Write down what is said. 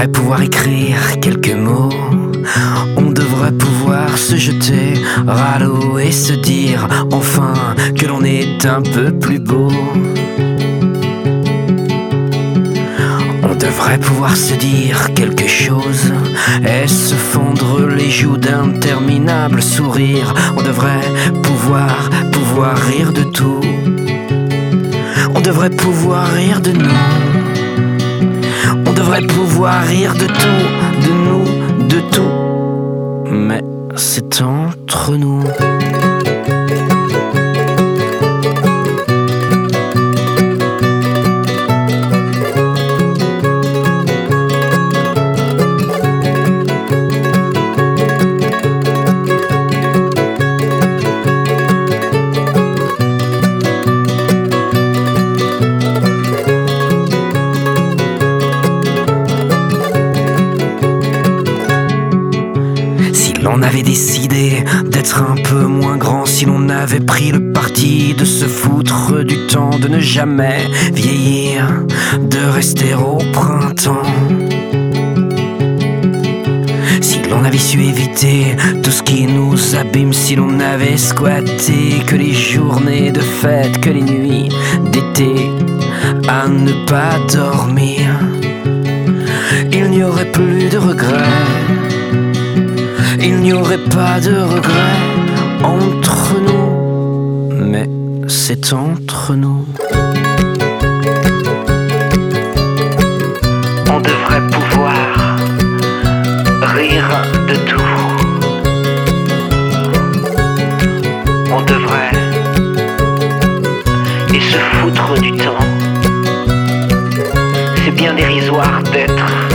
devrait pouvoir écrire quelques mots. On devrait pouvoir se jeter à l'eau et se dire enfin que l'on est un peu plus beau. On devrait pouvoir se dire quelque chose et se fondre les joues d'interminables sourires. On devrait pouvoir rire de tout. On devrait pouvoir rire de nous. On devrait pouvoir rire de tout, de nous, de tout. Mais c'est entre nous. On avait décidé d'être un peu moins grand, si l'on avait pris le parti de se foutre du temps, de ne jamais vieillir, de rester au printemps. Si l'on avait su éviter tout ce qui nous abîme, si l'on avait squatté que les journées de fête, que les nuits d'été à ne pas dormir, il n'y aurait plus de regrets. Il n'y aurait pas de regrets entre nous, mais c'est entre nous. On devrait pouvoir rire de tout. On devrait et se foutre du temps. C'est bien dérisoire d'être